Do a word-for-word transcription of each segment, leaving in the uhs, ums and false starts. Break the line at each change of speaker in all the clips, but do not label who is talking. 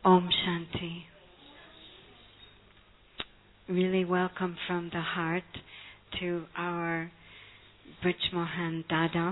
Om Shanti. Really welcome from the heart to our Brij Mohan Dada.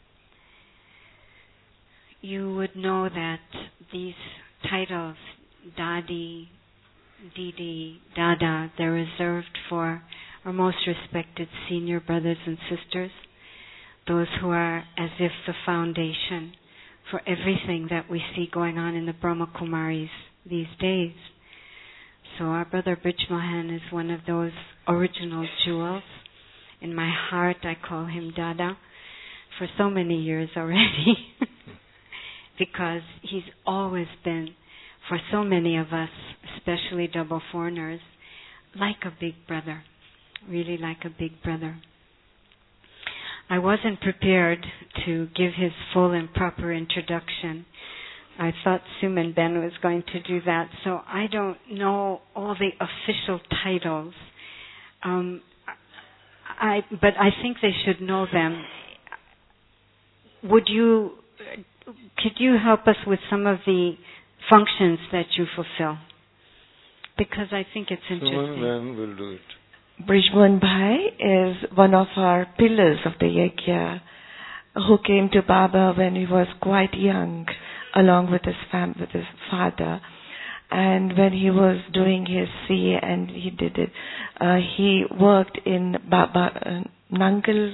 You would know that these titles, Dadi, Didi, Dada, they're reserved for our most respected senior brothers and sisters, those who are as if the foundation for everything that we see going on in the Brahma Kumaris these days. So our brother Brij Mohan is one of those original jewels. In my heart I call him Dada for so many years already because he's always been, for so many of us, especially double foreigners, like a big brother, really like a big brother. I wasn't prepared to give his full and proper introduction. I thought Suman Ben was going to do that, so I don't know all the official titles. Um, I, but I think they should know them. Would you, could you help us with some of the functions that you fulfill? Because I think it's interesting.
Suman Ben will do it.
Brij Mohan Bhai is one of our pillars of the Yajna, who came to Baba when he was quite young, along with his fam- with his father. And when he was doing his C A and he did it, uh, he worked in Baba uh, Nangal.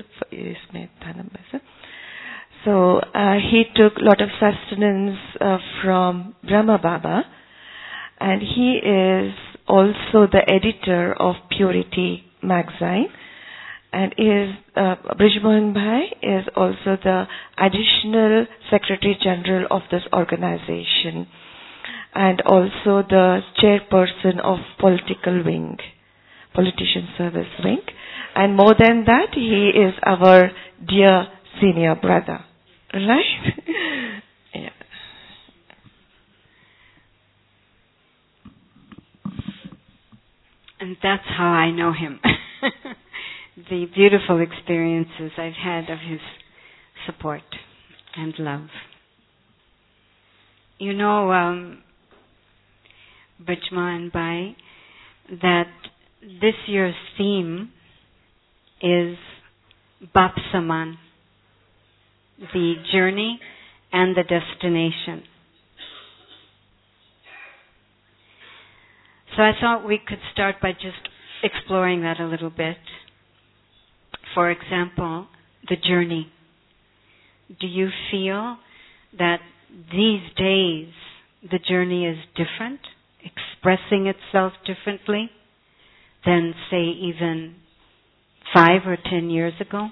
So uh, he took a lot of sustenance uh, from Brahma Baba, and he is also the editor of Purity magazine, and is uh, Brij Mohan Bhai is also the additional Secretary General of this organization, and also the chairperson of political wing, politician service wing, and more than that, he is our dear senior brother, right? Yeah.
And that's how I know him. The beautiful experiences I've had of his support and love. You know, um, Brij Mohan Bhai, that this year's theme is Bap Saman, the journey and the destination. So I thought we could start by just exploring that a little bit. For example, the journey. Do you feel that these days the journey is different, expressing itself differently than, say, even five or ten years ago?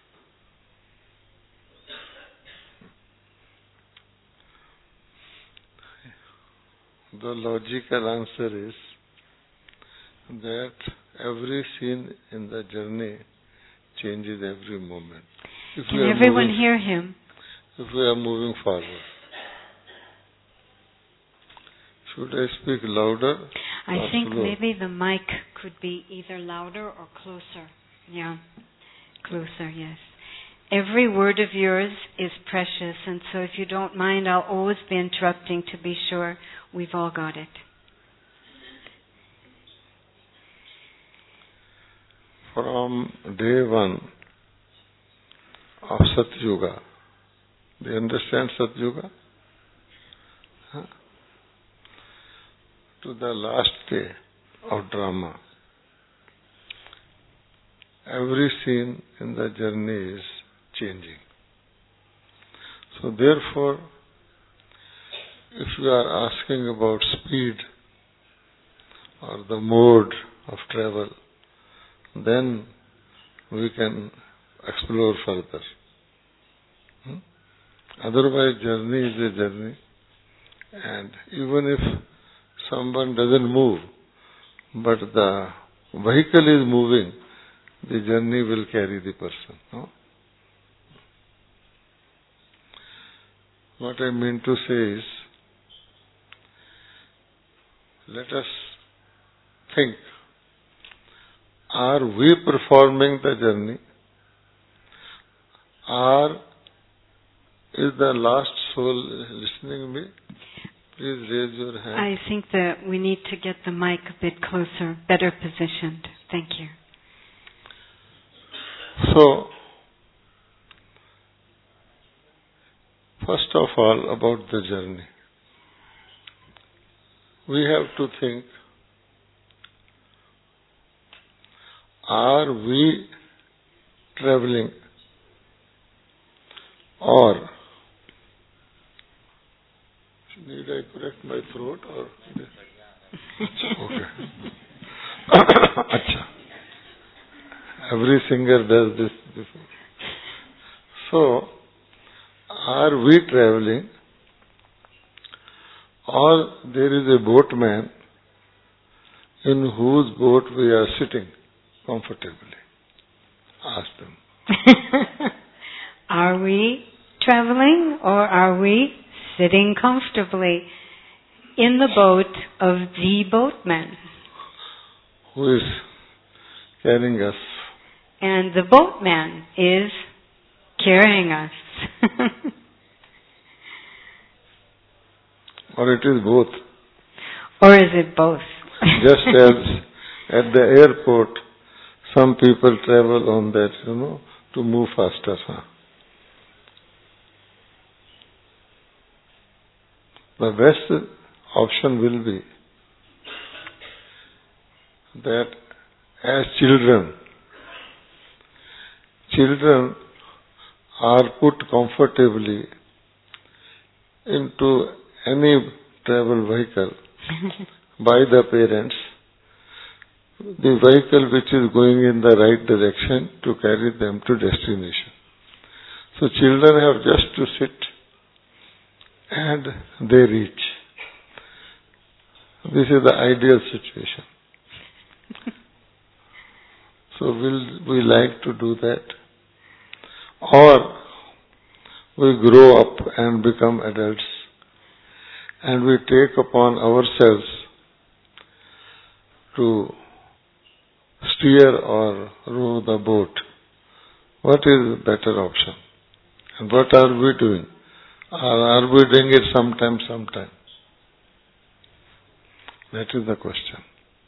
The logical answer is that every scene in the journey changes every moment. If
Can everyone moving, hear him?
If we are moving forward. Should I speak louder?
I think slow? Maybe the mic could be either louder or closer. Yeah, closer, yes. Every word of yours is precious, and so if you don't mind, I'll always be interrupting to be sure we've all got it.
From day one of Satyuga, do you understand Satyuga? Huh? To the last day of drama, every scene in the journey is changing. So therefore, if you are asking about speed or the mode of travel, then we can explore further. Hmm? Otherwise, journey is a journey, and even if someone doesn't move, but the vehicle is moving, the journey will carry the person. No? What I mean to say is, let us think, are we performing the journey, or is the last soul listening me? Please raise your hand.
I think that we need to get the mic a bit closer, better positioned. Thank you.
So, first of all, about the journey. We have to think, are we traveling or need I correct my throat or okay. Acha. Every singer does this before. So, are we traveling or there is a boatman in whose boat we are sitting comfortably? Ask them.
Are we traveling or are we sitting comfortably in the boat of the boatman?
Who is carrying us?
And the boatman is carrying us.
Or it is both.
Or is it both?
Just as at the airport, some people travel on that, you know, to move faster. Huh? The best option will be that as children, children are put comfortably into any travel vehicle by the parents, the vehicle which is going in the right direction to carry them to destination. So children have just to sit and they reach. This is the ideal situation. So will we like to do that? Or we grow up and become adults and we take upon ourselves to steer or row the boat. What is the better option? And what are we doing? Or are we doing it sometime, sometime? That is the question.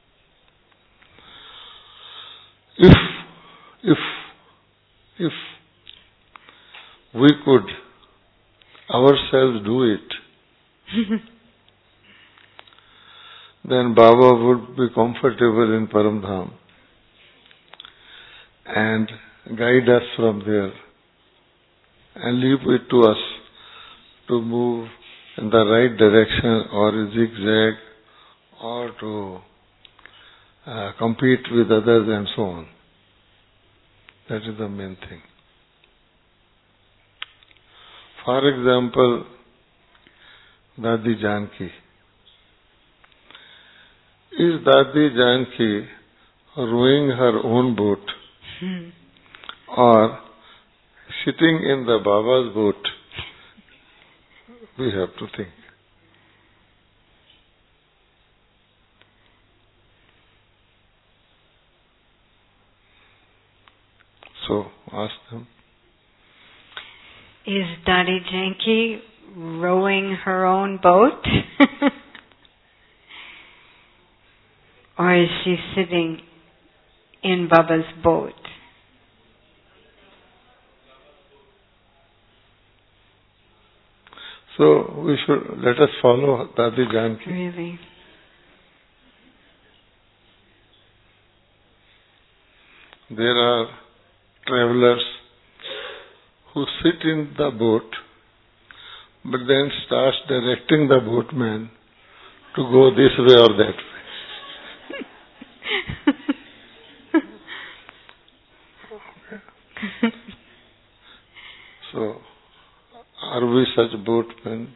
If, if, if we could ourselves do it, then Baba would be comfortable in Paramdham and guide us from there and leave it to us to move in the right direction or zigzag or to uh, compete with others and so on. That is the main thing. For example, Dadi Janki. Is Dadi Janki rowing her own boat
Hmm.
or sitting in the Baba's boat? We have to think. So, ask them.
Is Dadi Janki rowing her own boat? Or is she sitting in Baba's boat?
So, we should, let us follow Dadi Janki.
Really?
There are travelers who sit in the boat but then starts directing the boatman to go this way or that way. So, are we such boatmen?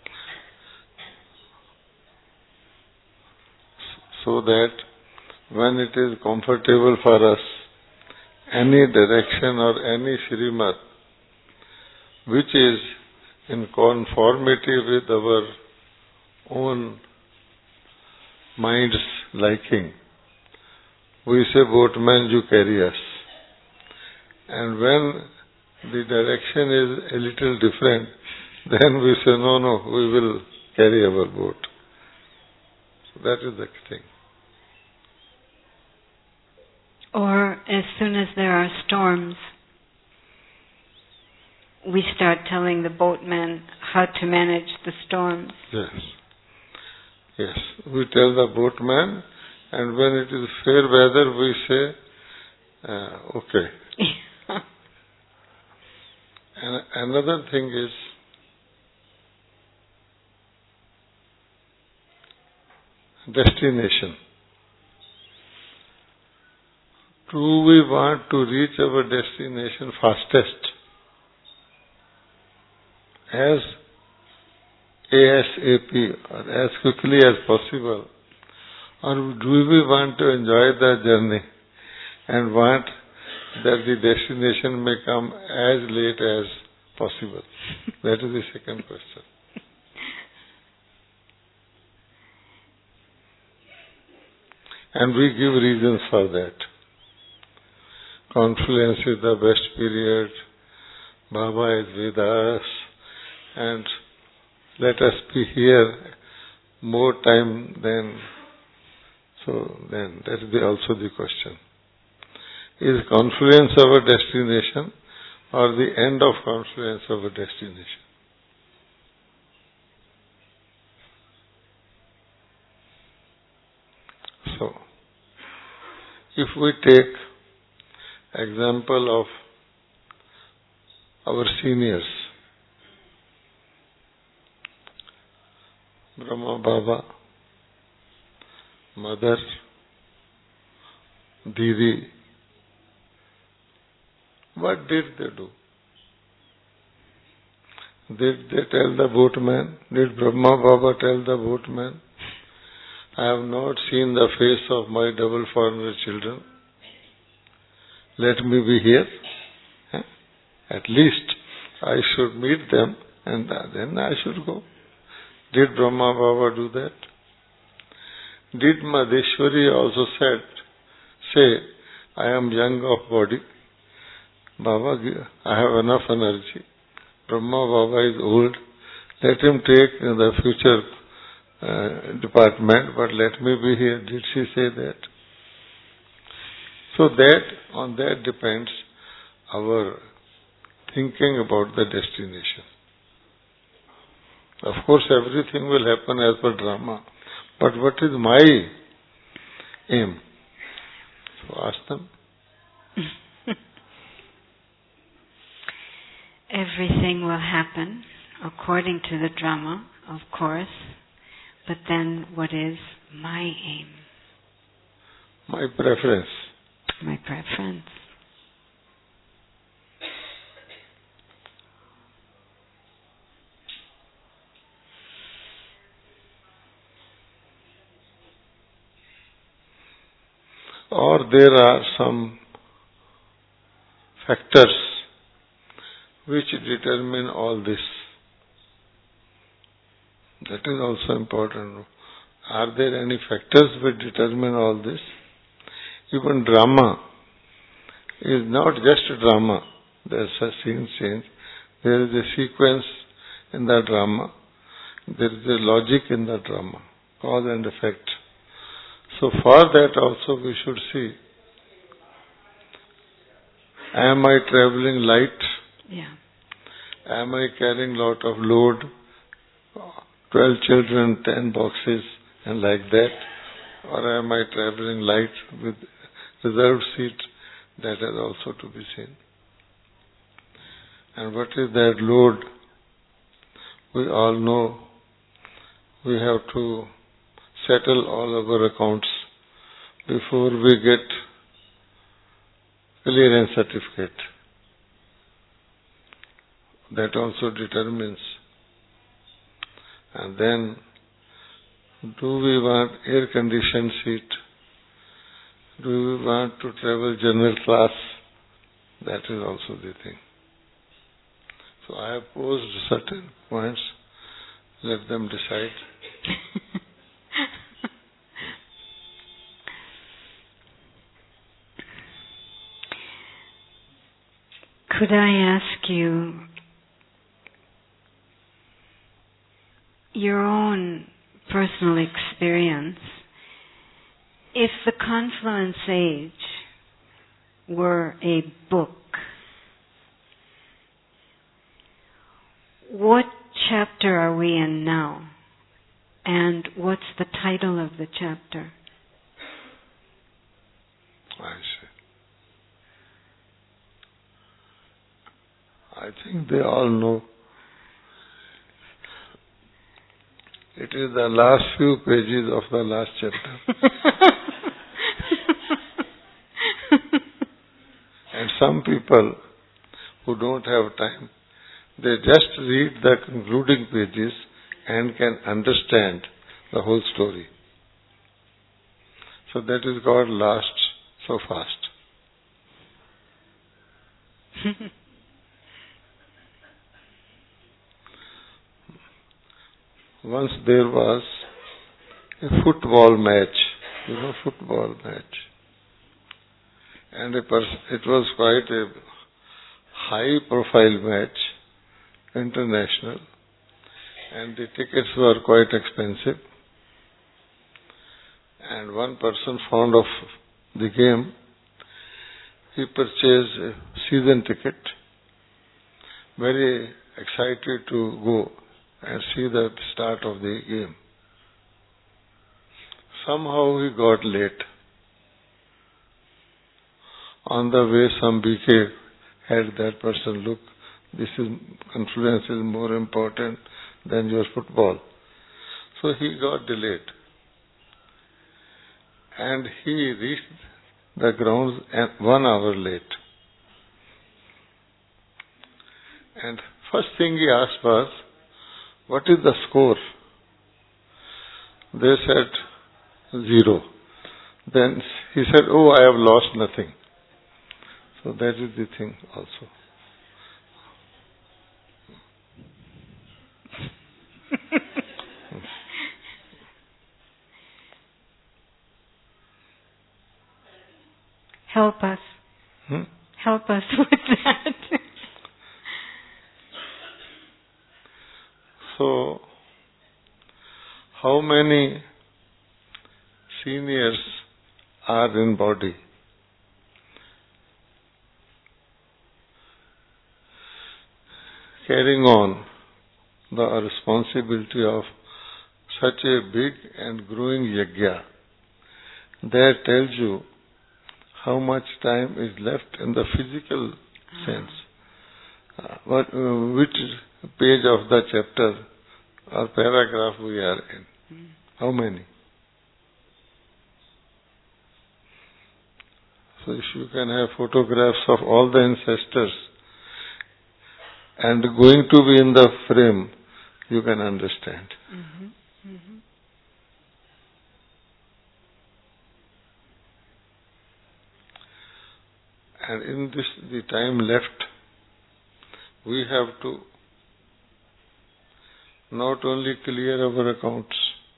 So that when it is comfortable for us, any direction or any Srimad which is in conformity with our own mind's liking, we say, boatman, you carry us. And when the direction is a little different, then we say, no, no, we will carry our boat. So that is the thing.
Or as soon as there are storms, we start telling the boatmen how to manage the storms.
Yes. Yes. We tell the boatman, and when it is fair weather, we say, uh, okay. And another thing is, destination. Do we want to reach our destination fastest? As ASAP or as quickly as possible? Or do we want to enjoy the journey and want that the destination may come as late as possible? That is the second question. And we give reasons for that. Confluence is the best period. Baba is with us. And let us be here more time than. So then that is the, also the question. Is confluence our destination or the end of confluence our destination? So, if we take example of our seniors, Brahma Baba, Mother, Didi, what did they do? Did they tell the boatman? Did Brahma Baba tell the boatman, I have not seen the face of my double foreigner children. Let me be here. At least I should meet them and then I should go. Did Brahma Baba do that? Did Madheshwari also said, say, I am young of body. Baba, I have enough energy. Brahma Baba is old. Let him take the future uh, department, but let me be here. Did she say that? So that, on that depends our thinking about the destination. Of course, everything will happen as per drama. But what is my aim? So ask them.
Everything will happen according to the drama, of course. But then what is my aim?
My preference.
My preference.
Or there are some factors which determine all this. That is also important. Are there any factors which determine all this? Even drama is not just drama. There is a scene change. There is a sequence in the drama. There is a logic in the drama. Cause and effect. So for that also we should see, am I traveling light?
Yeah.
Am I carrying lot of load? Twelve children, ten boxes and like that? Or am I traveling light with reserved seat? That is also to be seen. And what is that load? We all know we have to settle all our accounts before we get clearance certificate. That also determines. And then, do we want air-conditioned seat? Do we want to travel general class? That is also the thing. So I have posed certain points. Let them decide.
Could I ask you, your own personal experience, if the Confluence Age were a book, what chapter are we in now? And what's the title of the chapter?
I see. I think they all know. It is the last few pages of the last chapter. And some people who don't have time, they just read the concluding pages and can understand the whole story. So that is called last so fast. Once there was a football match, you know, football match. And a pers- it was quite a high profile match, international, and the tickets were quite expensive. And one person fond of the game, he purchased a season ticket, very excited to go and see the start of the game. Somehow he got late. On the way, some B K had that person, look, this is, Confluence is more important than your football. So he got delayed. And he reached the grounds one hour late. And first thing he asked was, what is the score? They said, zero. Then he said, oh, I have lost nothing. So that is the thing also.
Help us.
Hmm?
Help us with that.
So, how many seniors are in body? Carrying on the responsibility of such a big and growing yajna, that tells you how much time is left in the physical sense. Uh, what, uh, which page of the chapter or paragraph we are in? Mm. How many? So if you can have photographs of all the ancestors and going to be in the frame, you can understand.
Mm-hmm. Mm-hmm.
And in this, the time left, we have to not only clear our accounts,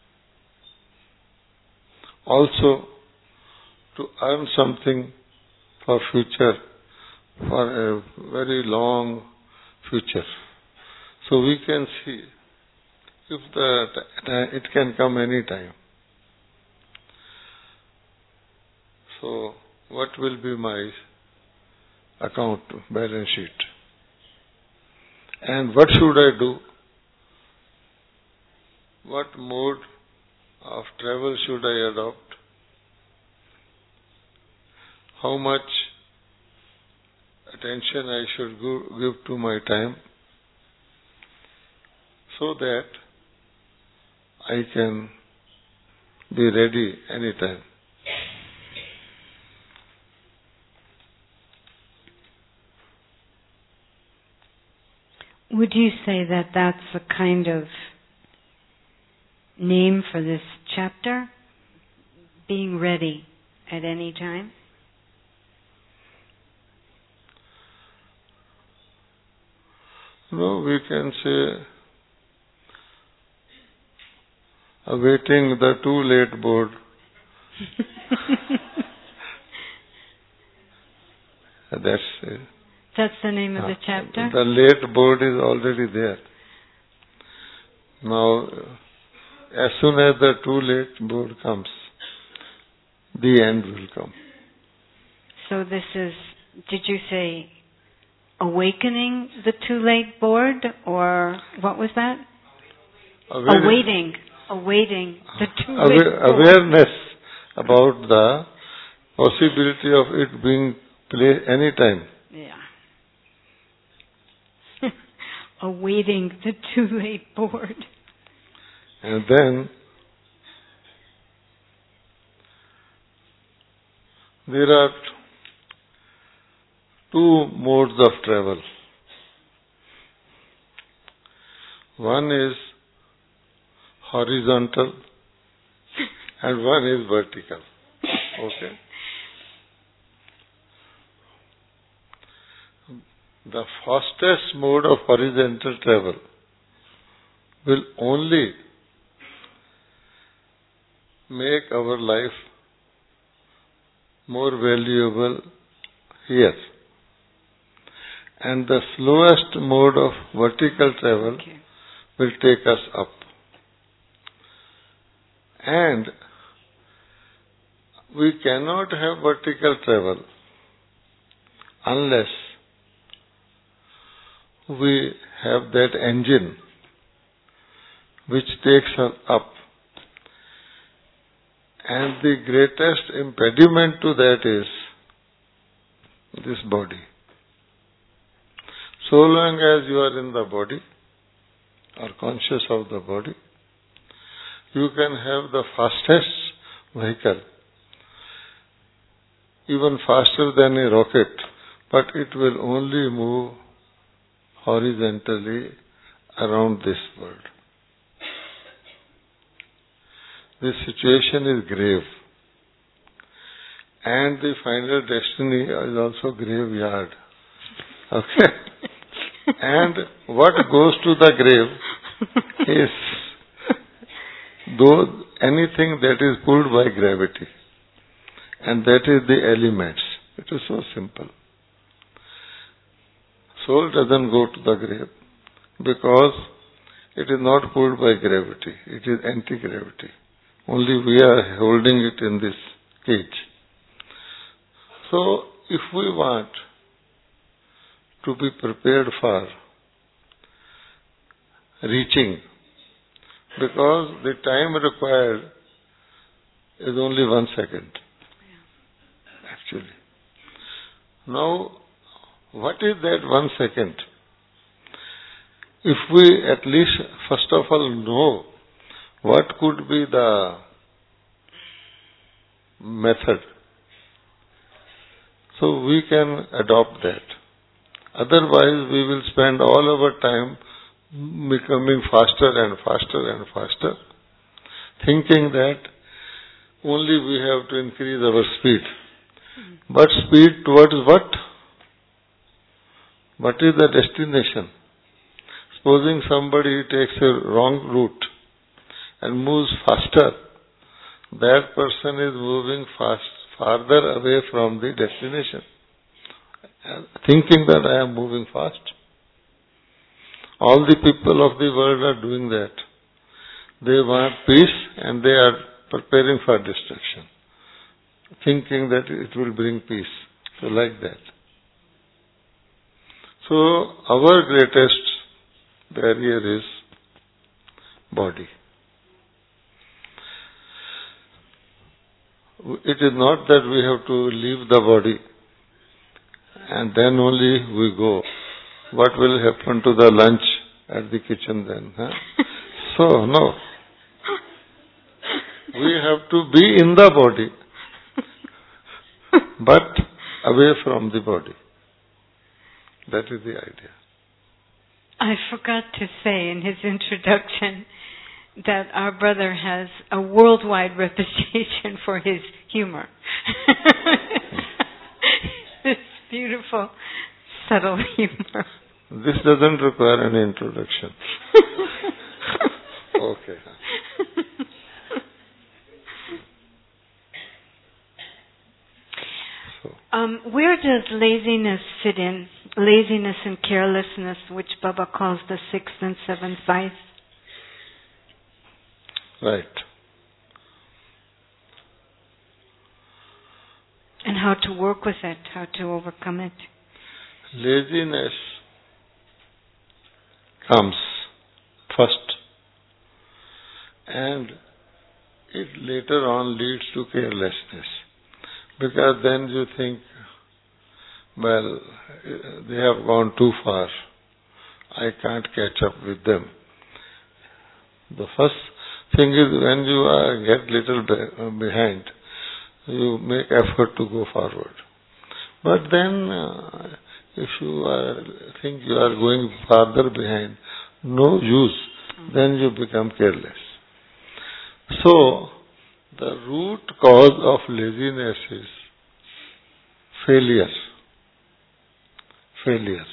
also to earn something for future, for a very long future. So we can see if the it can come any time. So what will be my account, balance sheet? And what should I do? What mode of travel should I adopt? How much attention I should go, give to my time, so that I can be ready anytime.
Would you say that that's a kind of name for this chapter? Being ready at any time?
No, we can say awaiting the too late board. That's it.
That's the name of the chapter?
The late board is already there. Now, as soon as the too late board comes, the end will come.
So this is, did you say awakening the too late board, or what was that?
Aware-
awaiting, awaiting the too late
Awa-
board.
Awareness about the possibility of it being played any time.
Yeah. Awaiting the too late board.
And then there are two modes of travel. One is horizontal and one is vertical. Okay. The fastest mode of horizontal travel will only make our life more valuable here. And the slowest mode of vertical travel
Okay.
will take us up. And we cannot have vertical travel unless we have that engine which takes us up. And the greatest impediment to that is this body. So long as you are in the body, or conscious of the body, you can have the fastest vehicle, even faster than a rocket, but it will only move horizontally around this world. This situation is grave. And the final destiny is also graveyard. Okay? And what goes to the grave is though anything that is pulled by gravity. And that is the elements. It is so simple. Soul doesn't go to the grave because it is not pulled by gravity. It is anti-gravity. Only we are holding it in this cage. So, if we want to be prepared for reaching, because the time required is only one second, actually. Now, what is that one second? If we at least, first of all, know what could be the method, so we can adopt that. Otherwise, we will spend all our time becoming faster and faster and faster, thinking that only we have to increase our speed. But speed towards what? What is the destination? Supposing somebody takes a wrong route and moves faster, that person is moving fast, farther away from the destination, thinking that I am moving fast. All the people of the world are doing that. They want peace and they are preparing for destruction, thinking that it will bring peace. So like that. So our greatest barrier is body. It is not that we have to leave the body and then only we go. What will happen to the lunch at the kitchen then? Huh? So, no. We have to be in the body, but away from the body. That is the idea.
I forgot to say in his introduction that our brother has a worldwide reputation for his humor. This beautiful, subtle humor.
This doesn't require any introduction. Okay. So.
Um, where does laziness fit in? Laziness and carelessness, which Baba calls the sixth and seventh vice.
Right.
And how to work with it, how to overcome it.
Laziness comes first, and it later on leads to carelessness. Because then you think, well, they have gone too far. I can't catch up with them. The first thing is when you are get little behind, you make effort to go forward. But then, uh, if you are, think you are going farther behind, no use, then you become careless. So, the root cause of laziness is failure. Failure.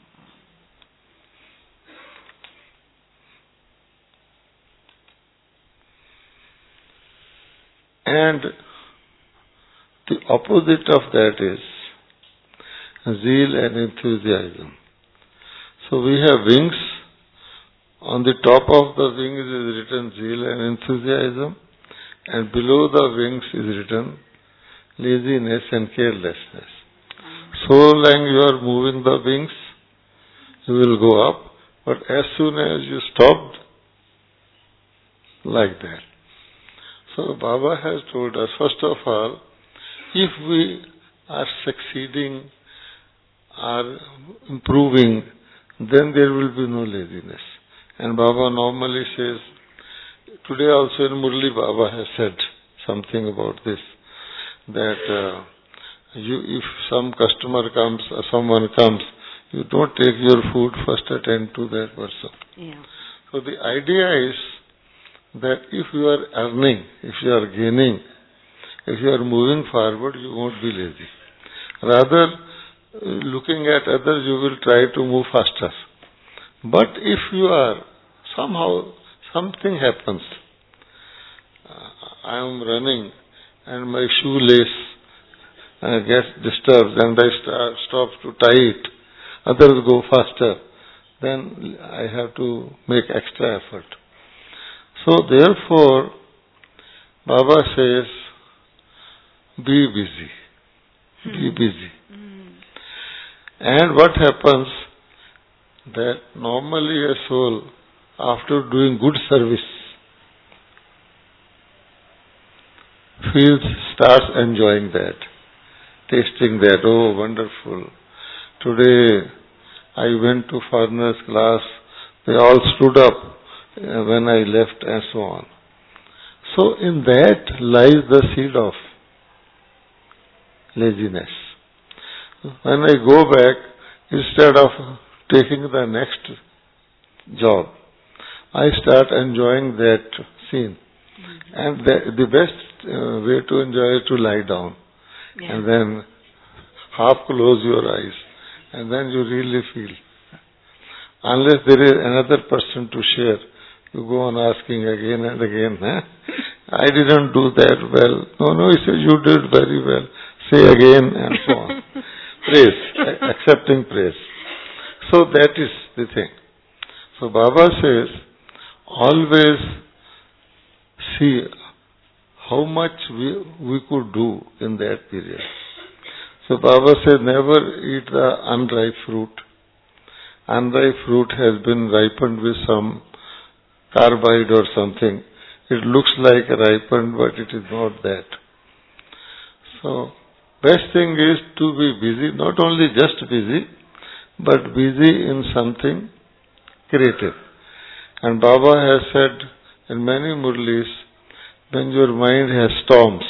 And the opposite of that is zeal and enthusiasm. So we have wings. On the top of the wings is written zeal and enthusiasm, and below the wings is written laziness and carelessness. So long you are moving the wings, you will go up, but as soon as you stopped, like that. So Baba has told us, first of all, if we are succeeding, are improving, then there will be no laziness. And Baba normally says, today also in Murli Baba has said something about this, that uh, you, if some customer comes or someone comes, you don't take your food, first attend to that person.
Yeah.
So the idea is that if you are earning, if you are gaining, if you are moving forward, you won't be lazy. Rather, looking at others, you will try to move faster. But if you are, somehow, something happens. Uh, I am running and my shoelace uh, gets disturbed and I start, stop to tie it. Others go faster. Then I have to make extra effort. So therefore, Baba says, be busy. Be busy.
Mm.
And what happens, that normally a soul, after doing good service, feels, starts enjoying that, tasting that, oh wonderful. Today I went to foreigners' class, they all stood up uh, when I left and so on. So in that lies the seed of laziness. When I go back, instead of taking the next job, I start enjoying that scene. Mm-hmm. And the, the best uh, way to enjoy is to lie down. Yeah. And then half close your eyes. And then you really feel. Unless there is another person to share, you go on asking again and again, huh? I didn't do that well. No, no, he says, you did very well. Say again and so on. Praise, accepting praise. So that is the thing. So Baba says, always see how much we, we could do in that period. So Baba said, never eat the unripe fruit. Unripe fruit has been ripened with some carbide or something. It looks like ripened, but it is not that. So, best thing is to be busy, not only just busy, but busy in something creative. And Baba has said in many murlis, when your mind has storms,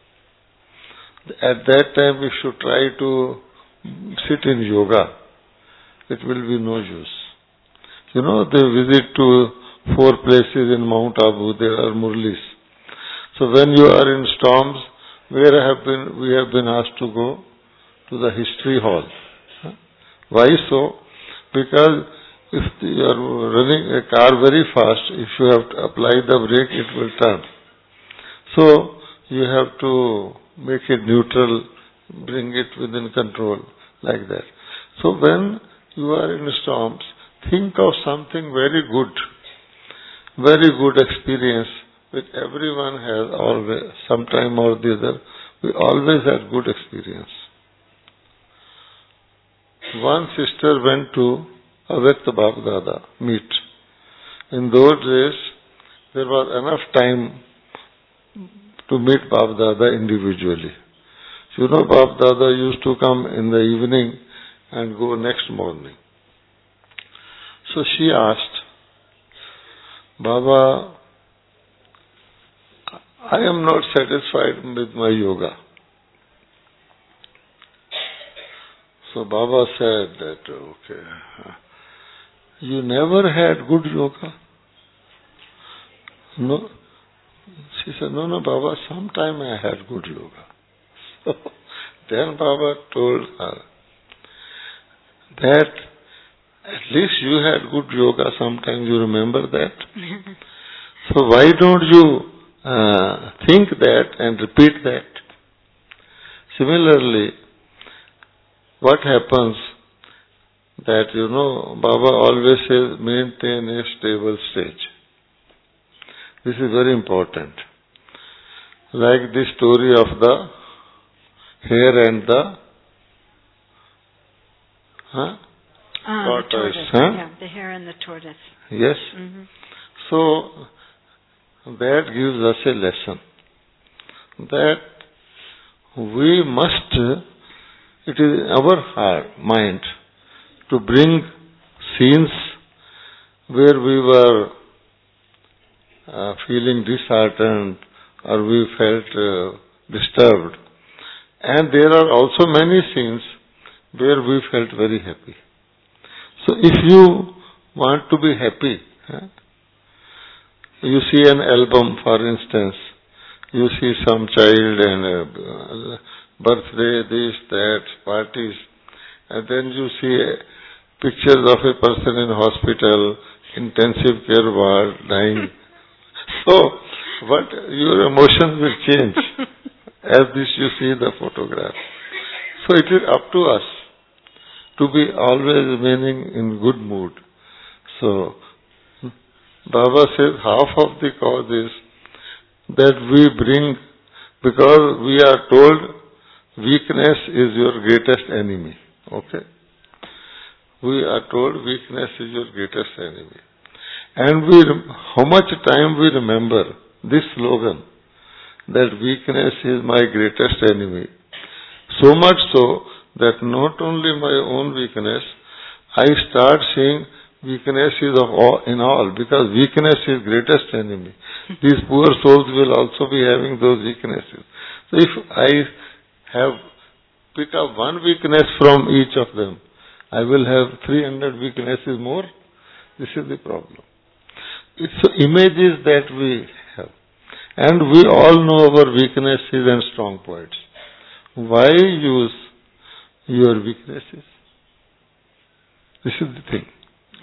at that time you should try to sit in yoga. It will be no use. You know, they visit to four places in Mount Abu, there are murlis. So when you are in storms, where have been, we have been asked to go? To the history hall. Why so? Because if you are running a car very fast, if you have to apply the brake, it will turn. So you have to make it neutral, bring it within control, like that. So when you are in storms, think of something very good, very good experience which everyone has always, sometime or the other, we always had good experience. One sister went to Avyakta Bap Dada meet. In those days, there was enough time to meet Bap Dada individually. You know, Bap Dada used to come in the evening and go next morning. So she asked, Baba, I am not satisfied with my yoga. So Baba said that, okay, you never had good yoga? No. She said, no, no, Baba, sometime I had good yoga. So then Baba told her that at least you had good yoga sometime, you remember that? So why don't you uh, think that and repeat that? Similarly, what happens that, you know, Baba always says, maintain a stable stage. This is very important. Like the story of the hare and the huh?
Ah,
tortoise.
the tortoise.
Huh?
Yeah, the hare and the tortoise.
Yes.
Mm-hmm.
So, that gives us a lesson that we must, it is our heart, mind, to bring scenes where we were uh, feeling disheartened or we felt uh, disturbed. And there are also many scenes where we felt very happy. So if you want to be happy, huh, you see an album, for instance, you see some child and uh, birthday, this, that, parties, and then you see pictures of a person in hospital, intensive care ward, dying. So, what your emotions will change as this you see the photograph. So it is up to us to be always remaining in good mood. So, Baba says half of the cause is that we bring, because we are told weakness is your greatest enemy. Okay? We are told weakness is your greatest enemy. And we, how much time we remember this slogan, that weakness is my greatest enemy. So much so that not only my own weakness, I start seeing weaknesses of all, in all, because weakness is greatest enemy. These poor souls will also be having those weaknesses. So if I have pick up one weakness from each of them, I will have three hundred weaknesses more. This is the problem. It's images that we have. And we all know our weaknesses and strong points. Why use your weaknesses? This is the thing.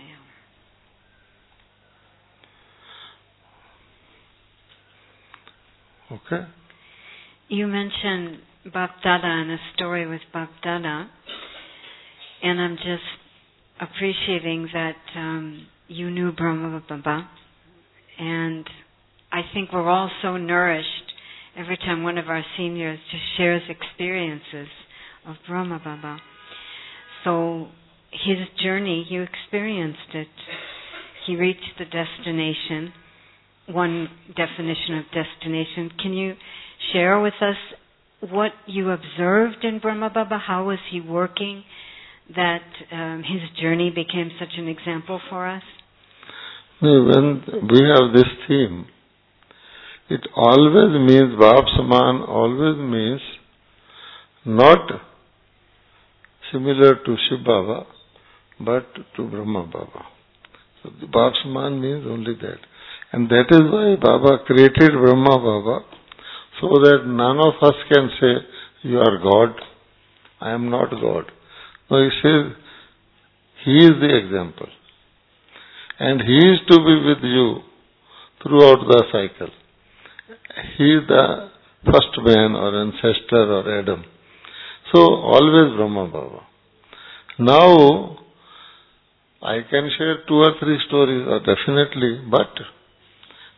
Okay?
You mentioned Bap Dada and a story with Bap Dada, and I'm just appreciating that um, you knew Brahma Baba, and I think we're all so nourished every time one of our seniors just shares experiences of Brahma Baba. So his journey, you experienced it. He reached the destination, one definition of destination. Can you share with us what you observed in Brahma Baba? How was he working that um, his journey became such an example for us?
When we have this theme, it always means, Bap Saman always means not similar to Shiv Baba, but to Brahma Baba. So the Bap Saman means only that. And that is why Baba created Brahma Baba, so that none of us can say, you are God, I am not God. No, he says, he is the example. And he is to be with you throughout the cycle. He is the first man or ancestor or Adam. So, always Brahma Baba. Now, I can share two or three stories, or definitely, but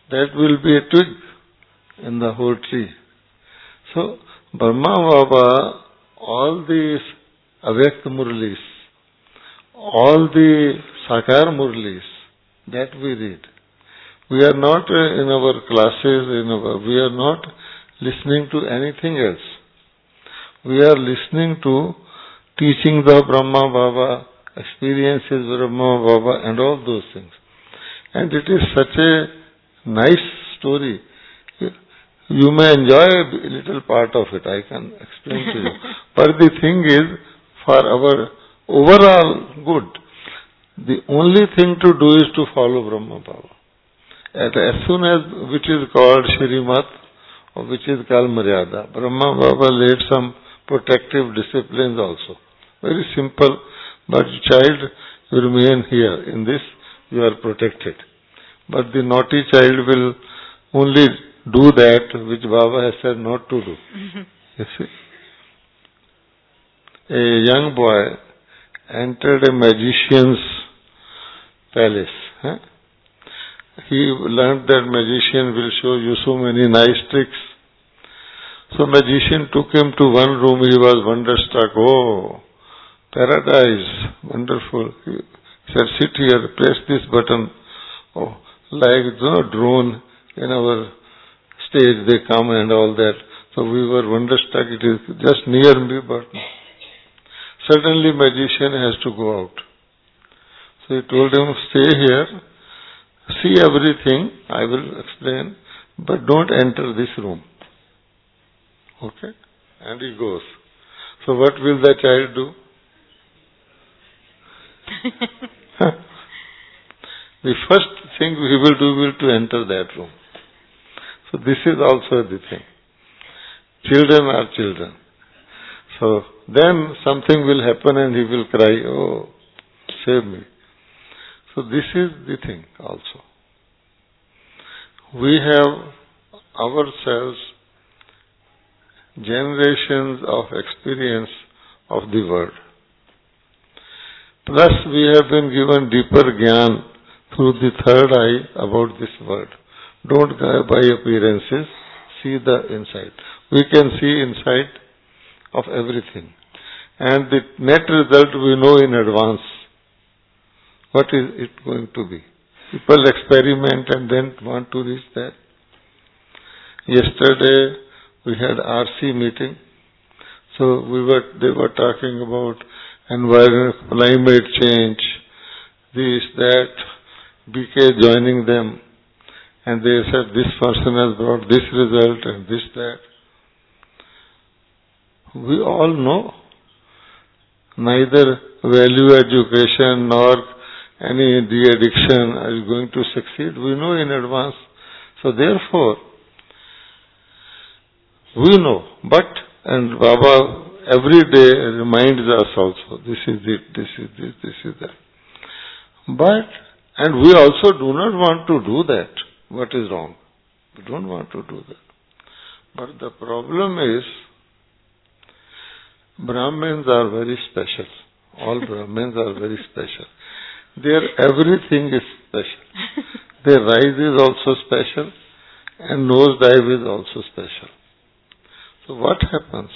that will be a twig in the whole tree. So, Brahma Baba, all these Avyakt Murlis, all the Sakar Murlis that we read, we are not uh, in our classes, in our, we are not listening to anything else. We are listening to teachings of Brahma Baba, experiences of Brahma Baba and all those things. And it is such a nice story. You may enjoy a little part of it, I can explain to you. But the thing is, for our overall good, the only thing to do is to follow Brahma Baba. And as soon as, which is called Shrimat, or which is called Maryada, Brahma Baba laid some protective disciplines also. Very simple, but child, you remain here. In this, you are protected. But the naughty child will only do that which Baba has said not to do. You see? A young boy entered a magician's palace. Huh? He learned that magician will show you so many nice tricks. So magician took him to one room. He was wonderstruck. Oh, paradise, wonderful. He said, sit here, press this button. Oh, like the drone in our stage they come and all that. So we were wonderstruck. It is just near me, but suddenly magician has to go out. So he told him, stay here, see everything, I will explain, but don't enter this room. Okay? And he goes. So what will the child do? The first thing he will do will to enter that room. So this is also the thing. Children are children. So then something will happen and he will cry, oh, save me. So this is the thing also. We have ourselves generations of experience of the world. Plus we have been given deeper gyan through the third eye about this world. Don't go by appearances, see the inside. We can see inside of everything. And the net result we know in advance. What is it going to be? People experiment and then want to reach that. Yesterday we had R C meeting. So we were they were talking about environment, climate change, this, that, B K joining them. And they said this person has brought this result and this, that. We all know neither value education nor any de-addiction is going to succeed. We know in advance. So therefore, we know. But, and Baba every day reminds us also, this is it, this is this, this is that. But, and we also do not want to do that. What is wrong? We don't want to do that. But the problem is, Brahmins are very special. All Brahmins are very special. Their everything is special. Their rise is also special and nose dive is also special. So what happens?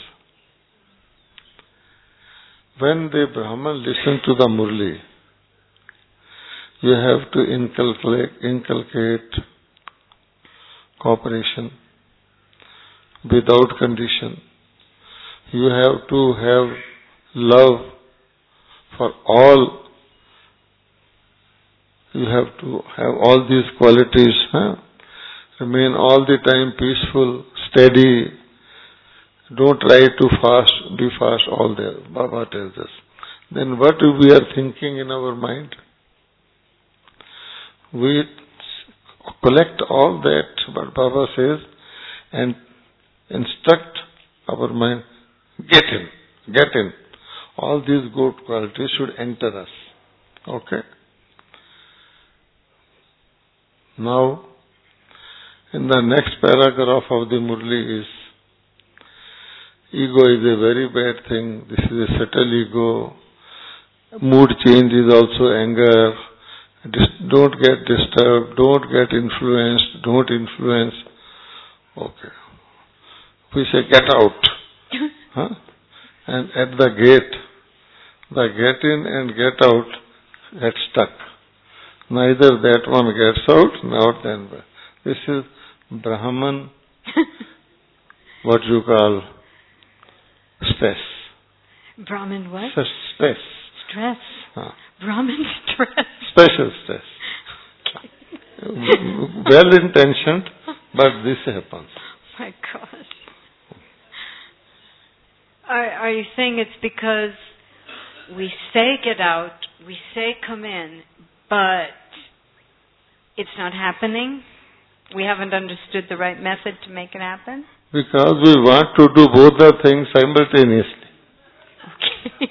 When the Brahman listen to the Murli, you have to inculcate, inculcate cooperation without condition. You have to have love for all. You have to have all these qualities. Huh? Remain all the time peaceful, steady. Don't try to fast, be fast all there. Baba tells us. Then what we are thinking in our mind? We collect all that, but Baba says, and instruct our mind, get in, get in. All these good qualities should enter us. Okay? Now, in the next paragraph of the Murli is, ego is a very bad thing. This is a subtle ego. Mood change is also anger. Dis- don't get disturbed, don't get influenced, don't influence. Okay. We say get out. Huh? And at the gate, the get in and get out get stuck. Neither that one gets out, nor then. This is Brahman, what you call stress.
Brahman what?
Stress.
Stress.
Huh.
Brahman stress.
Special stress.
Okay.
Well intentioned, but this happens.
My God. Are, are you saying it's because we say get out, we say come in, but it's not happening? We haven't understood the right method to make it happen?
Because we want to do both the things simultaneously.
Okay.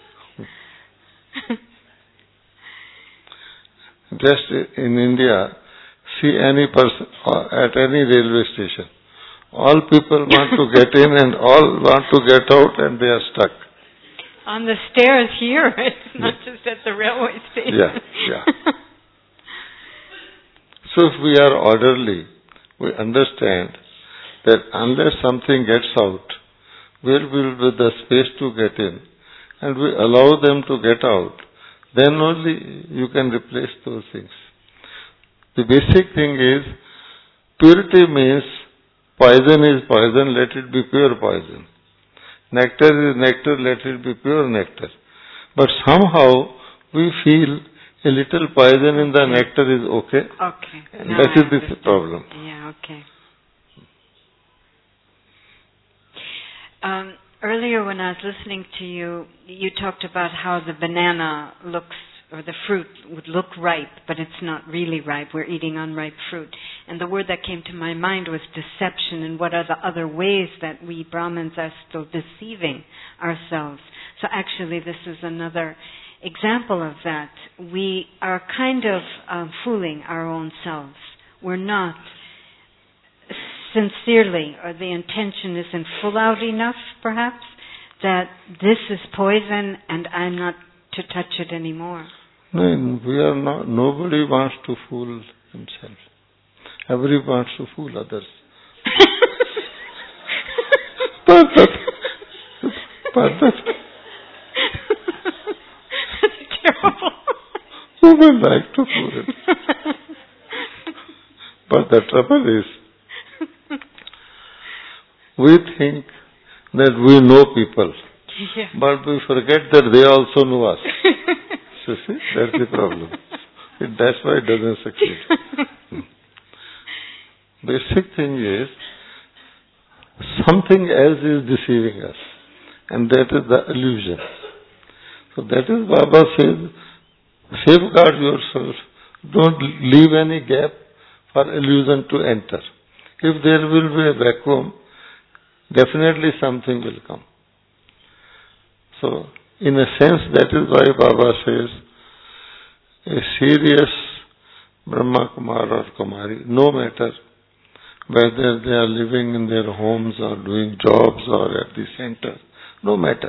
Just in India, see any person at any railway station. All people want to get in and all want to get out, and they are stuck.
On the stairs here, it's not yeah. just at the railway station.
Yeah, yeah. So if we are orderly, we understand that unless something gets out, where will be the space to get in, and we allow them to get out, then only you can replace those things. The basic thing is, purity means poison is poison, let it be pure poison. Nectar is nectar, let it be pure nectar. But somehow we feel a little poison in the nectar is okay.
Okay.
And
no,
that
I
is the
understand.
problem.
Yeah, okay. Um, earlier when I was listening to you, you talked about how the banana looks, or the fruit would look ripe, but it's not really ripe. We're eating unripe fruit. And the word that came to my mind was deception, and what are the other ways that we Brahmins are still deceiving ourselves. So actually this is another example of that. We are kind of um, fooling our own selves. We're not sincerely, or the intention isn't full out enough, perhaps, that this is poison and I'm not to touch it anymore.
No, we are not, nobody wants to fool himself. Everybody wants to fool others. but that, but that,
That's terrible.
Who would like to fool it? But the trouble is, we think that we know people,
yeah.
but we forget that they also know us. So see, that's the problem. It, that's why it doesn't succeed. Basic thing is, something else is deceiving us, and that is the illusion. So that is Baba says, safeguard yourself. Don't leave any gap for illusion to enter. If there will be a vacuum, definitely something will come. So, in a sense, that is why Baba says, a serious Brahma Kumar or Kumari, no matter whether they are living in their homes or doing jobs or at the center, no matter.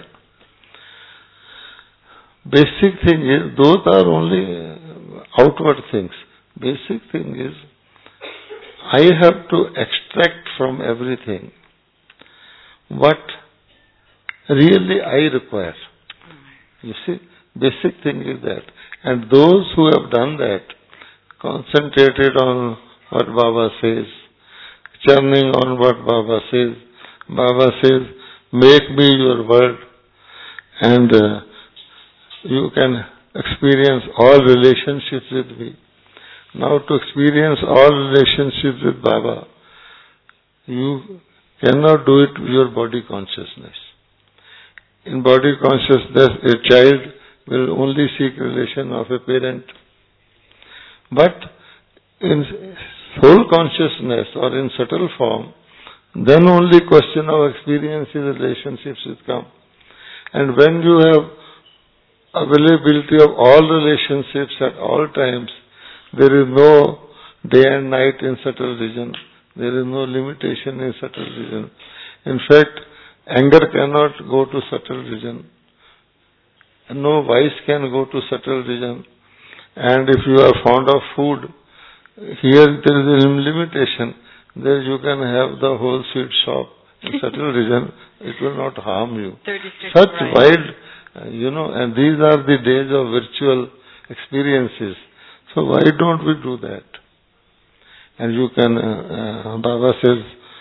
Basic thing is, those are only outward things. Basic thing is, I have to extract from everything what really I require. You see, basic thing is that. And those who have done that, concentrated on what Baba says, churning on what Baba says, Baba says, make me your word, and uh, you can experience all relationships with me. Now to experience all relationships with Baba, you cannot do it with your body consciousness. In body consciousness, a child will only seek relation of a parent. But in soul consciousness or in subtle form, then only question of experiences, relationships will come. And when you have availability of all relationships at all times, there is no day and night in subtle vision. There is no limitation in subtle vision. In fact, anger cannot go to subtle vision. No vice can go to subtle vision. And if you are fond of food, here there is a limitation. There you can have the whole sweet shop in certain region. It will not harm you. Such wide, uh, you know, and these are the days of virtual experiences. So why don't we do that? And you can, uh, uh, Baba says,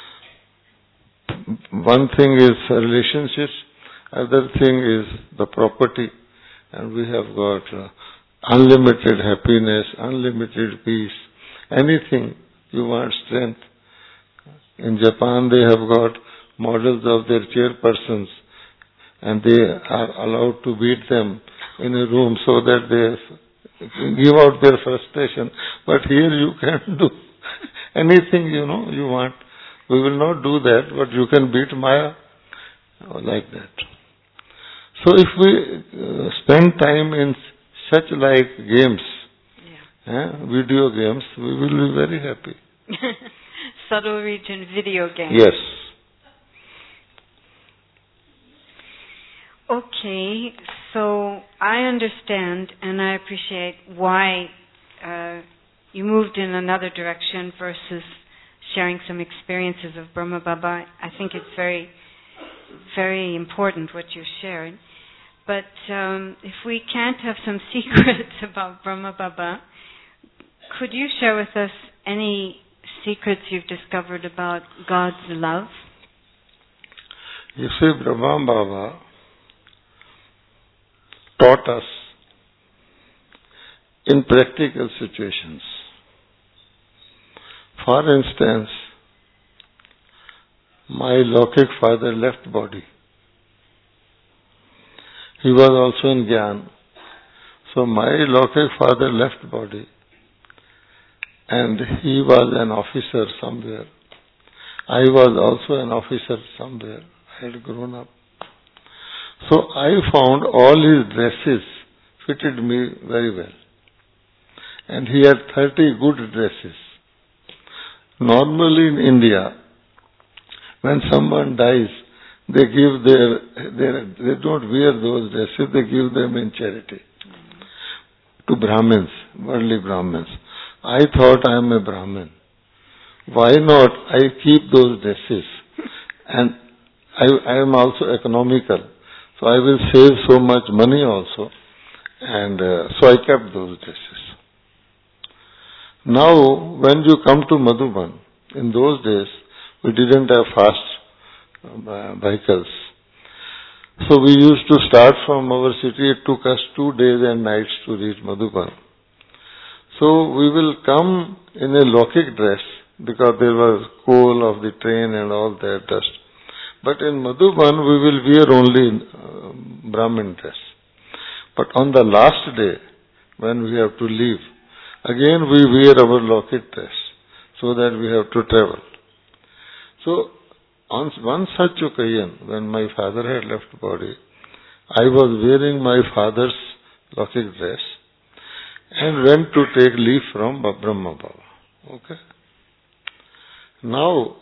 one thing is relationships, other thing is the property. And we have got uh, unlimited happiness, unlimited peace, anything you want, strength. In Japan they have got models of their chairpersons and they are allowed to beat them in a room so that they give out their frustration. But here you can do anything, you know, you want. We will not do that, but you can beat Maya like that. So if we uh, spend time in such like games, yeah. eh, video games, we will be very happy.
Subtle region video games.
Yes.
Okay, so I understand and I appreciate why uh, you moved in another direction versus sharing some experiences of Brahma Baba. I think it's very, very important what you shared. But um, if we can't have some secrets about Brahma Baba, could you share with us any secrets you've discovered about God's love?
You see, Brahma Baba taught us in practical situations. For instance, my Lokik father left body. He was also in Gyan. So my Lokik father left body and he was an officer somewhere. I was also an officer somewhere. I had grown up. So I found all his dresses fitted me very well. And he had thirty good dresses. Normally in India, when someone dies, they give their, their, they don't wear those dresses, they give them in charity to Brahmins, worldly Brahmins. I thought I am a Brahmin. Why not I keep those dresses? And I, I am also economical. So I will save so much money also. And uh, so I kept those dresses. Now, when you come to Madhuban, in those days, we didn't have fast uh, vehicles. So we used to start from our city. It took us two days and nights to reach Madhuban. So we will come in a Lokik dress because there was coal of the train and all that dust. But in Madhuban, we will wear only uh, Brahmin dress. But on the last day, when we have to leave, again we wear our Lokik dress so that we have to travel. So on one such occasion, when my father had left body, I was wearing my father's Lokik dress and went to take leave from Brahma Baba. Okay? Now,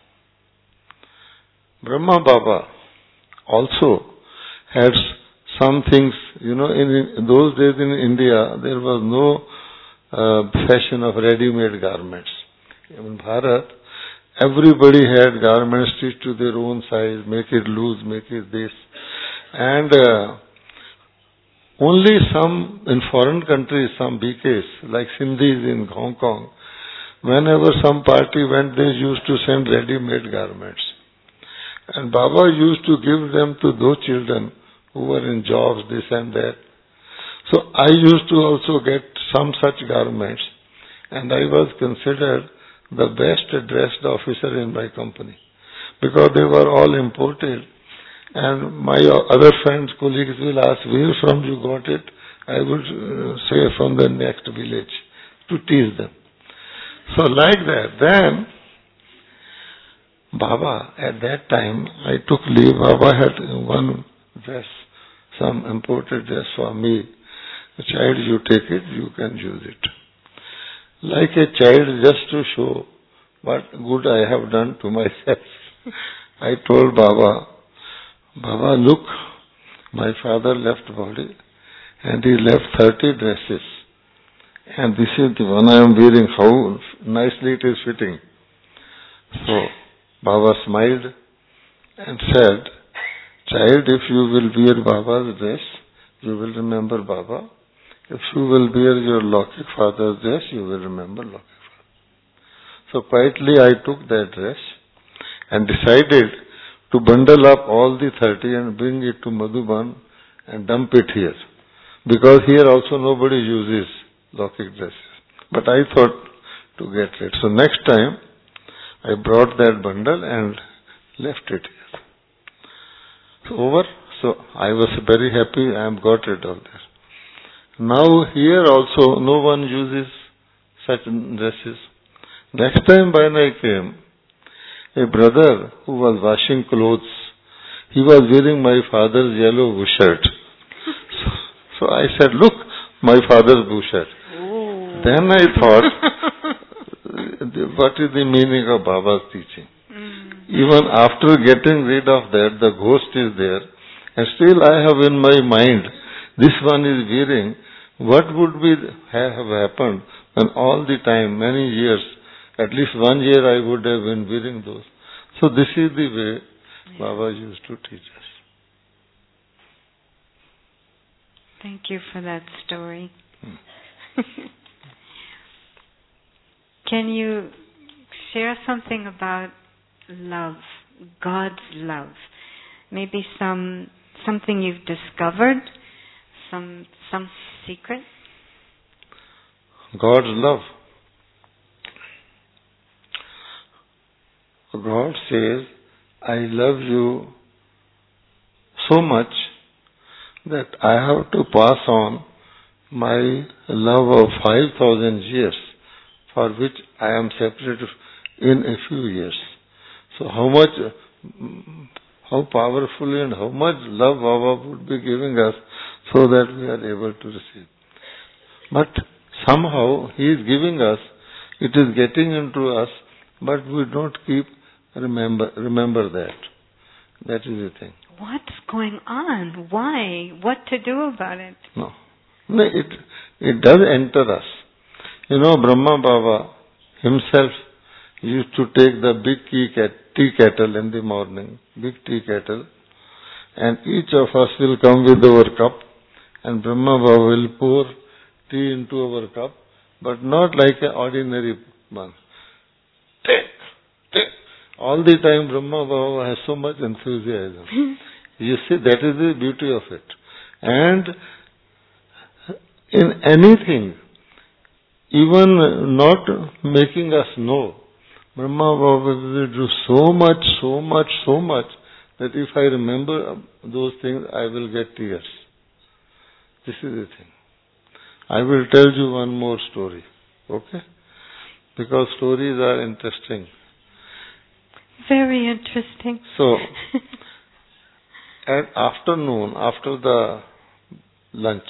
Brahma Baba also had some things, you know, in, in those days in India, there was no uh, fashion of ready-made garments. In Bharat, everybody had garments stitched to their own size, make it loose, make it this. And uh, only some, in foreign countries, some B Ks, like Sindhis in Hong Kong, whenever some party went, they used to send ready-made garments. And Baba used to give them to those children who were in jobs, this and that. So I used to also get some such garments, and I was considered the best dressed officer in my company because they were all imported. And my other friends, colleagues will ask, where from you got it? I would uh, say from the next village to tease them. So like that, then Baba, at that time, I took leave. Baba had one dress, some imported dress for me. Child, you take it, you can use it. Like a child, just to show what good I have done to myself. I told Baba, Baba, look, my father left body and he left thirty dresses And this is the one I am wearing, how nicely it is fitting. So, Baba smiled and said, child, if you will wear Baba's dress, you will remember Baba. If you will wear your Lokik father's dress, you will remember Lokik father. So quietly I took that dress and decided to bundle up all the thirty and bring it to Madhuban and dump it here. Because here also nobody uses Lokik dresses. But I thought to get it. So next time I brought that bundle and left it here. So over. So I was very happy I am got it all there. Now here also no one uses such dresses. Next time when I came, a brother who was washing clothes, he was wearing my father's yellow blue shirt. So, so I said, look, my father's blue shirt. Oh. Then I thought, what is the meaning of Baba's teaching? Mm. Even after getting rid of that, the ghost is there, and still I have in my mind, this one is wearing, what would be have happened when all the time, many years, at least one year I would have been wearing those. So this is the way yeah. Baba used to teach us.
Thank you for that story. Hmm. Can you share something about love, God's love? Maybe some something you've discovered, some some secret?
God's love. God says, I love you so much that I have to pass on my love of five thousand years, for which I am separated in a few years. So how much, how powerfully and how much love Baba would be giving us so that we are able to receive. But somehow He is giving us, it is getting into us, but we don't keep Remember, remember that. That is the thing.
What's going on? Why? What to do about it?
No. No, it, it does enter us. You know, Brahma Baba himself used to take the big tea, cat, tea kettle in the morning, big tea kettle, and each of us will come with our cup, and Brahma Baba will pour tea into our cup, but not like an ordinary one. Take, take. All the time Brahma Baba has so much enthusiasm. You see, that is the beauty of it. And in anything, even not making us know, Brahma Baba will do so much, so much, so much, that if I remember those things, I will get tears. This is the thing. I will tell you one more story, okay? Because stories are interesting.
Very interesting.
So, at afternoon, after the lunch,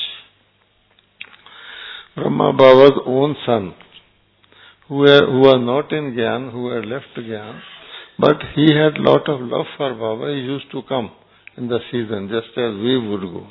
Brahma Baba's own son, who, were, who was not in Gyan, who had left Gyan, but he had lot of love for Baba, he used to come in the season, just as we would go.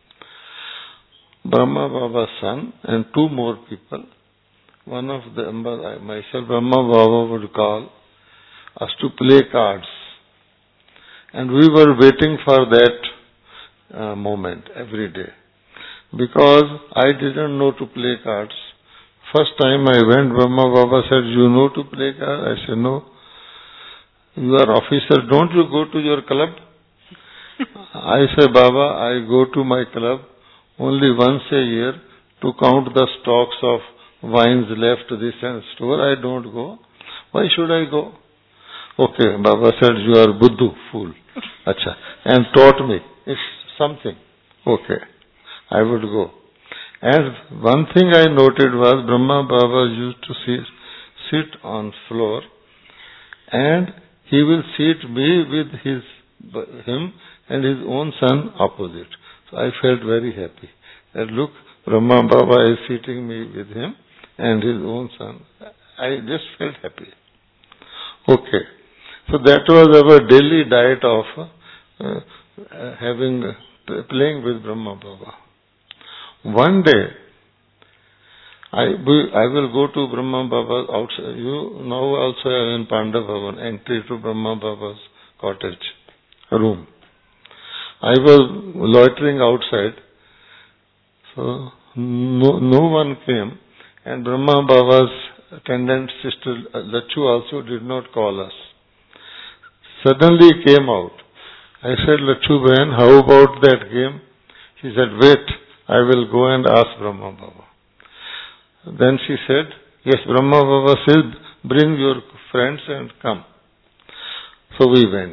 Brahma Baba's son and two more people, one of them, myself, Brahma Baba would call us to play cards. And we were waiting for that uh, moment every day. Because I didn't know to play cards. First time I went, Brahma Baba said, you know to play cards? I said, no. You are officer, don't you go to your club? I said, Baba, I go to my club only once a year to count the stocks of wines left this and store. I don't go. Why should I go? Okay, Baba said, you are Buddhu, fool. Acha. And taught me. It's something. Okay. I would go. And one thing I noted was Brahma Baba used to sit, sit on floor and he will seat me with his him and his own son opposite. So I felt very happy. That look, Brahma Baba is seating me with him and his own son. I just felt happy. Okay. So that was our daily diet of uh, having, uh, playing with Brahma Baba. One day, I will, I will go to Brahma Baba's outside. You now also are in Pandava Bhavan, entry to Brahma Baba's cottage, room. I was loitering outside, so no, no one came, and Brahma Baba's attendant sister Lachu also did not call us. Suddenly he came out. I said, Lachu Bahan, how about that game? She said, wait, I will go and ask Brahma Baba. Then she said, yes, Brahma Baba says, bring your friends and come. So we went.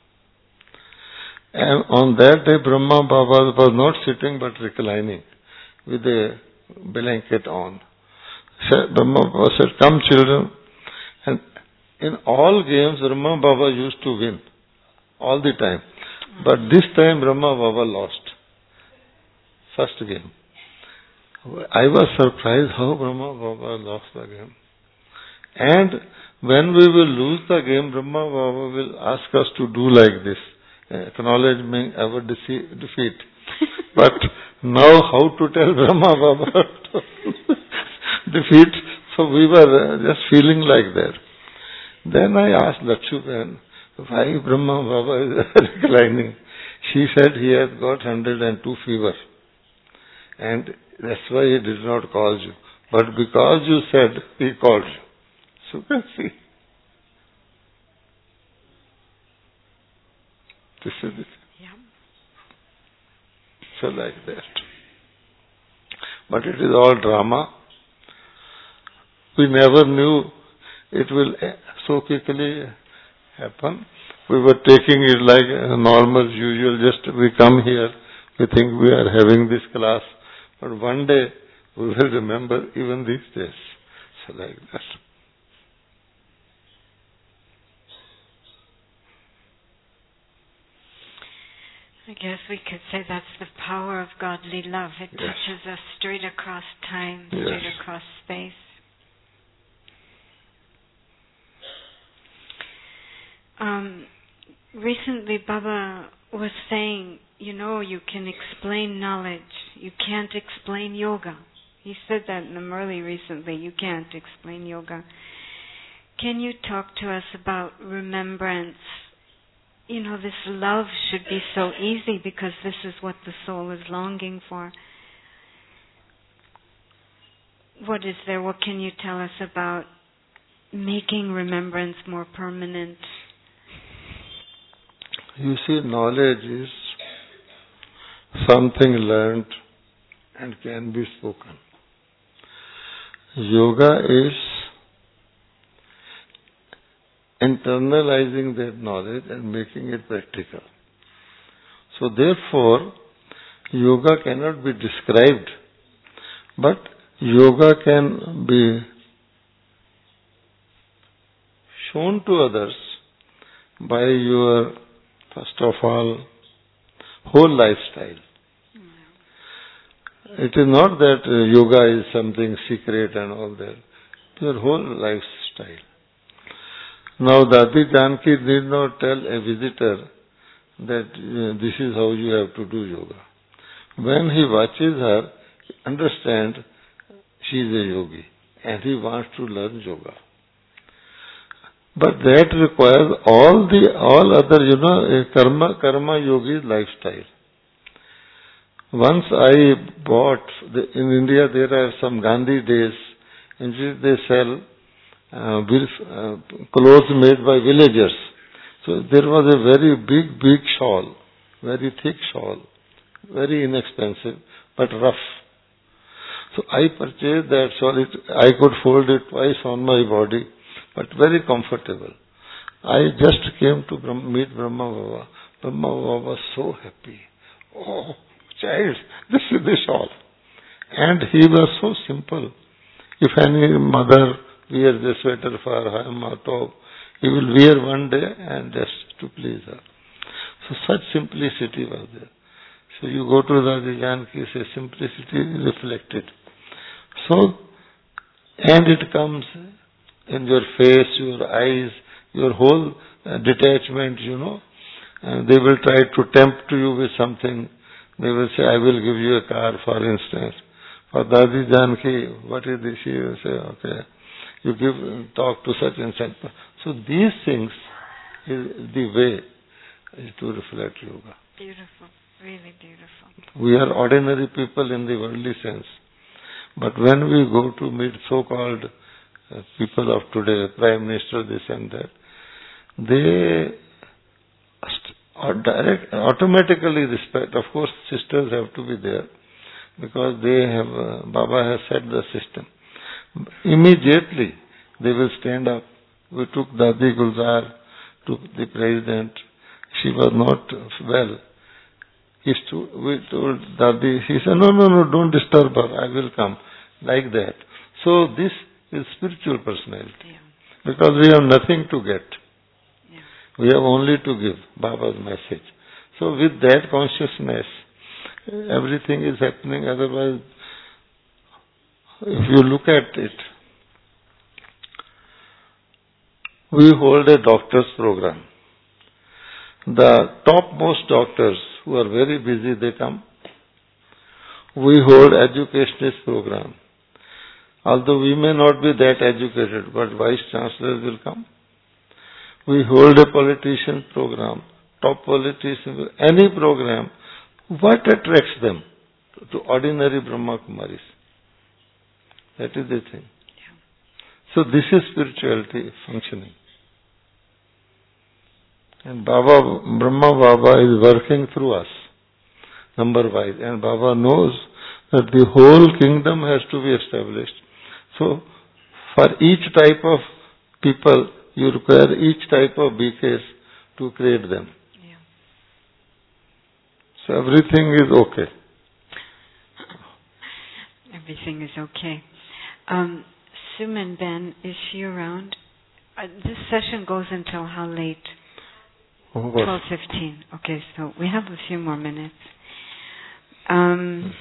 And on that day, Brahma Baba was not sitting but reclining with a blanket on. Brahma Baba said, come children. And in all games, Brahma Baba used to win. All the time. But this time, Brahma Baba lost. First game. I was surprised how Brahma Baba lost the game. And when we will lose the game, Brahma Baba will ask us to do like this, acknowledging our defeat. But now how to tell Brahma Baba to defeat? So we were just feeling like that. Then I asked Lachu Bahan, why Brahma Baba is reclining? She said he has got one hundred two fever. And that's why he did not call you. But because you said, he called you. So you can see. This is it.
Yeah.
So like that. But it is all drama. We never knew it will so quickly happen. We were taking it like normal, usual. Just we come here, we think we are having this class. But one day, we will remember even these days. So like that.
I guess we could say that's the power of godly love. It
Yes.
touches us straight across time,
Yes.
straight across space. Um, recently, Baba was saying, you know, you can explain knowledge. You can't explain yoga. He said that in the Murli recently. You can't explain yoga. Can you talk to us about remembrance? You know, this love should be so easy because this is what the soul is longing for. What is there? What can you tell us about making remembrance more permanent?
You see, knowledge is something learned and can be spoken. Yoga is internalizing that knowledge and making it practical. So therefore, yoga cannot be described, but yoga can be shown to others by your, first of all, whole lifestyle. It is not that uh, yoga is something secret and all that. Your whole lifestyle. Now, Dadi Janki did not tell a visitor that uh, this is how you have to do yoga. When he watches her, understand she is a yogi and he wants to learn yoga. But that requires all the all other, you know, a karma karma yogi lifestyle. Once I bought, the, in India there are some Gandhi days in which they sell uh, uh, clothes made by villagers. So there was a very big, big shawl, very thick shawl, very inexpensive, but rough. So I purchased that shawl. It, I could fold it twice on my body, but very comfortable. I just came to Brahma, meet Brahma Baba. Brahma Baba was so happy. Oh, child, this is the shawl. And he was so simple. If any mother wears a sweater for her or top, he will wear one day and just to please her. So such simplicity was there. So you go to the Janki, say simplicity reflected. So, and it comes in your face, your eyes, your whole uh, detachment, you know. And they will try to tempt you with something. They will say, I will give you a car, for instance. For Dadi Janki, what is this? She will say, okay, you give talk to such and such. So these things is the way is to reflect yoga.
Beautiful, really beautiful.
We are ordinary people in the worldly sense. But when we go to meet so-called uh, people of today, Prime Minister, this and that, they are direct, automatically respect. Of course, sisters have to be there because they have, uh, Baba has set the system. Immediately, they will stand up. We took Dadi Gulzar to the president. She was not well. He stood, we told Dadi, he said, no, no, no, don't disturb her, I will come. Like that. So this is spiritual personality.
Yeah.
Because we have nothing to get.
Yeah.
We have only to give Baba's message. So with that consciousness, everything is happening. Otherwise, if you look at it, we hold a doctor's program. The topmost doctors who are very busy, they come. We hold educationist program. Although we may not be that educated, but vice chancellors will come. We hold a politician program, top politician, any program. What attracts them to ordinary Brahma Kumaris? That is the thing.
Yeah.
So this is spirituality functioning. And Baba, Brahma Baba is working through us, number-wise. And Baba knows that the whole kingdom has to be established. So, for each type of people, you require each type of B Ks to create them.
Yeah.
So everything is okay.
Everything is okay. Um, Suman Ben, is she around? Uh, this session goes until how late? twelve fifteen. Okay, so we have a few more minutes. Um,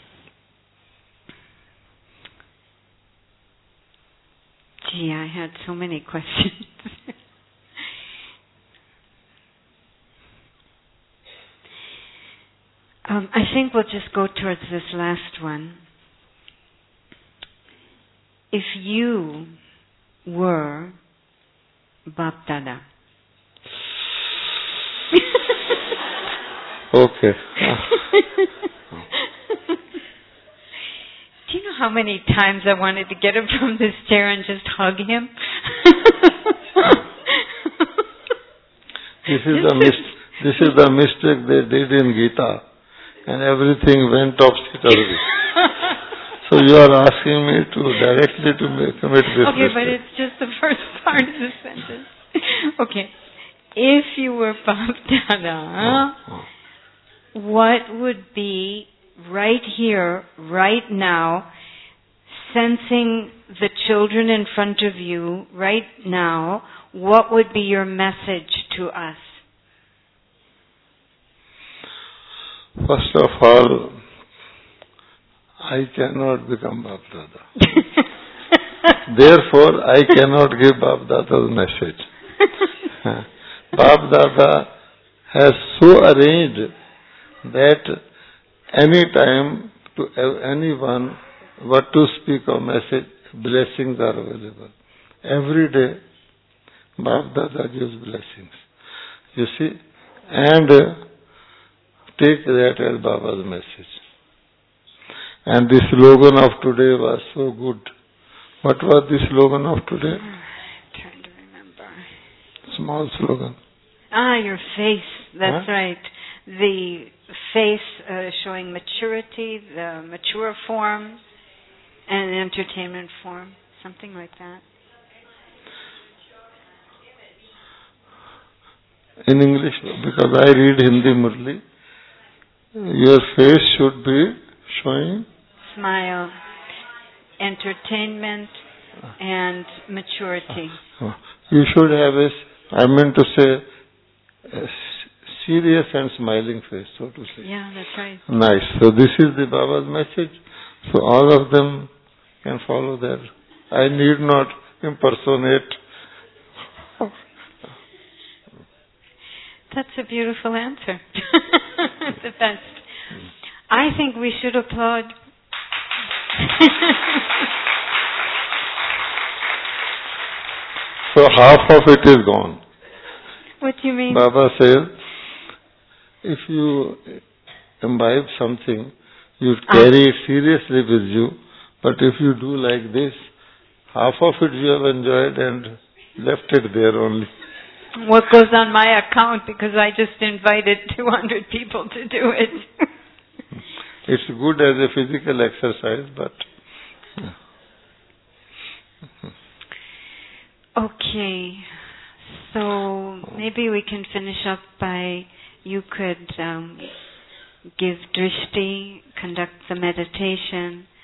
gee, I had so many questions. um, I think we'll just go towards this last one. If you were Bap Dada,
okay.
Do you know how many times I wanted to get him from this chair and just hug him?
This is the mis- this is the mistake they did in Gita, and everything went topsy-turvy. So you are asking me to directly to make, commit this
Okay,
mistake.
but it's just the first part of the sentence. Okay. If you were Bap Dada,
Oh, oh.
what would be right here, right now, sensing the children in front of you right now, what would be your message to us?
First of all, I cannot become Bap Dada. Therefore, I cannot give Bap Dada's message. Bap Dada has so arranged that any time to anyone what to speak of message, blessings are available. Every day, Bap Dada gives blessings. You see, and uh, take that as Baba's message. And the slogan of today was so good. What was the slogan of today?
I'm trying to remember.
Small slogan.
Ah, your face. That's
Huh?
right. The face uh, showing maturity, the mature form, and the entertainment form. Something like that.
In English, because I read Hindi Murli, your face should be showing
Smile, entertainment, and maturity.
You should have a, I meant to say, a serious and smiling face, so to say.
Yeah, that's right.
Nice. So this is the Baba's message. So all of them can follow that. I need not impersonate.
That's a beautiful answer. The best. I think we should applaud
So half of it is gone.
What do you mean?
Baba says, if you imbibe something, you carry it seriously with you, but if you do like this, half of it you have enjoyed and left it there only.
What goes on my account because I just invited two hundred people to do it.
It's good as a physical exercise, but...
Okay, so maybe we can finish up by, you could um, give drishti, conduct the meditation,